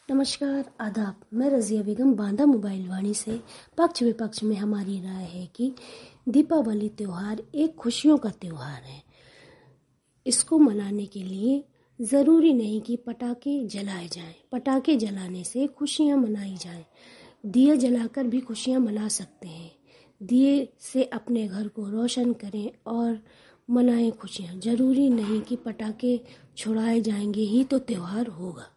नमस्कार, आदाब। मैं रज़िया बेगम बांदा मोबाइल वाणी से पक्ष विपक्ष में हमारी राय है कि दीपावली त्यौहार एक खुशियों का त्यौहार है। इसको मनाने के लिए ज़रूरी नहीं कि पटाखे जलाए जाएं। पटाखे जलाने से खुशियां मनाई जाएं। दिए जलाकर भी खुशियां मना सकते हैं। दिए से अपने घर को रोशन करें और मनाएं खुशियां। ज़रूरी नहीं कि पटाखे छुड़ाए जाएंगे ही तो त्यौहार होगा।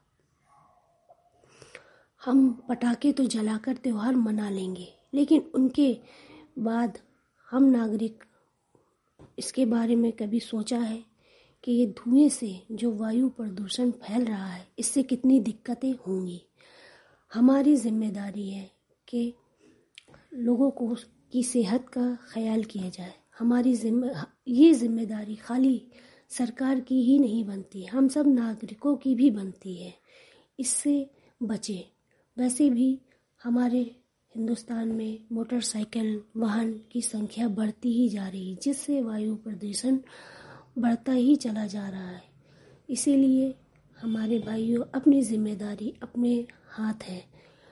हम पटाखे तो जलाकर त्यौहार मना लेंगे, लेकिन उनके बाद हम नागरिक इसके बारे में कभी सोचा है कि ये धुएं से जो वायु प्रदूषण फैल रहा है, इससे कितनी दिक्कतें होंगी। हमारी जिम्मेदारी है कि लोगों को की सेहत का ख्याल किया जाए। ये जिम्मेदारी खाली सरकार की ही नहीं बनती, हम सब नागरिकों की भी बनती है। इससे बचें। वैसे भी हमारे हिंदुस्तान में मोटरसाइकिल वाहन की संख्या बढ़ती ही जा रही है, जिससे वायु प्रदूषण बढ़ता ही चला जा रहा है। इसीलिए हमारे भाइयों, अपनी जिम्मेदारी अपने हाथ है।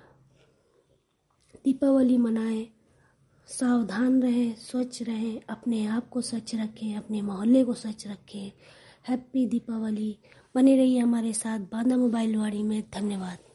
दीपावली मनाएं, सावधान रहें, स्वच्छ रहें, अपने आप को स्वच्छ रखें, अपने मोहल्ले को स्वच्छ रखें। हैप्पी दीपावली। बने रहिए हमारे साथ बांदा मोबाइल वाणी में। धन्यवाद।